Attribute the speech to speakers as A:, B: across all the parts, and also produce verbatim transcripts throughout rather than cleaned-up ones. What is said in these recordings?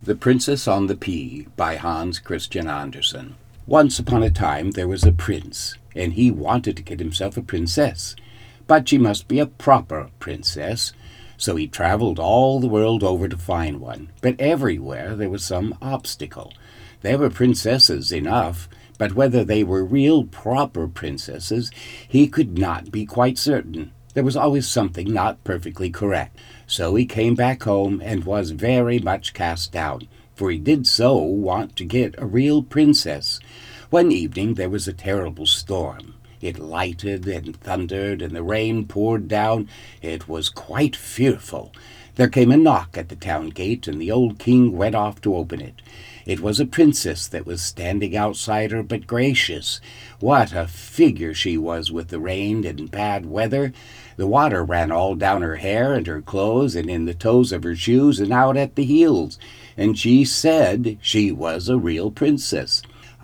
A: The Princess on the Pea by Hans Christian Andersen. Once upon a time there was a prince, and he wanted to get himself a princess. But she must be a proper princess, so he traveled all the world over to find one. But everywhere there was some obstacle. There were princesses enough, but whether they were real proper princesses, he could not be quite certain. There was always something not perfectly correct. So he came back home and was very much cast down, for he did so want to get a real princess. One evening there was a terrible storm. It lighted and thundered, and the rain poured down. It was quite fearful. There came a knock at the town gate, and the old king went off to open it. It was a princess that was standing outside her, but gracious, what a figure she was with the rain and bad weather! The water ran all down her hair and her clothes and in the toes of her shoes and out at the heels, and she said she was a real princess.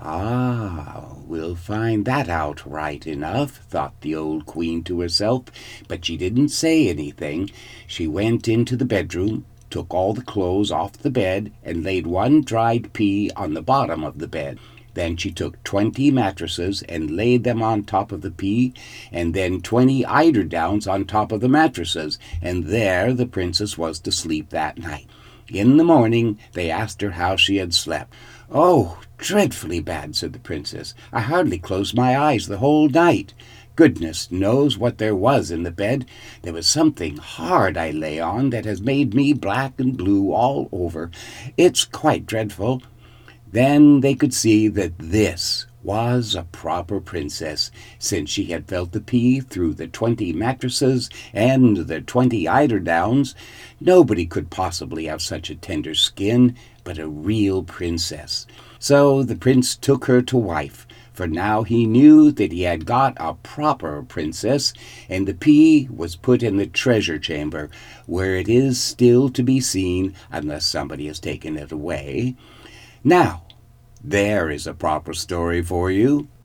A: Ah, we'll find that out right enough, thought the old queen to herself, but she didn't say anything. She went into the bedroom, took all the clothes off the bed, and laid one dried pea on the bottom of the bed. Then she took twenty mattresses and laid them on top of the pea, and then twenty eiderdowns on top of the mattresses, and there the princess was to sleep that night. In the morning they asked her how she had slept. "Oh, dreadfully bad," said the princess. "I hardly closed my eyes the whole night. Goodness knows what there was in the bed. There was something hard I lay on that has made me black and blue all over. It's quite dreadful." Then they could see that this was a proper princess, since she had felt the pea through the twenty mattresses and the twenty eiderdowns. Nobody could possibly have such a tender skin, but a real princess. So the prince took her to wife, for now he knew that he had got a proper princess, and the pea was put in the treasure chamber, where it is still to be seen unless somebody has taken it away. Now, there is a proper story for you.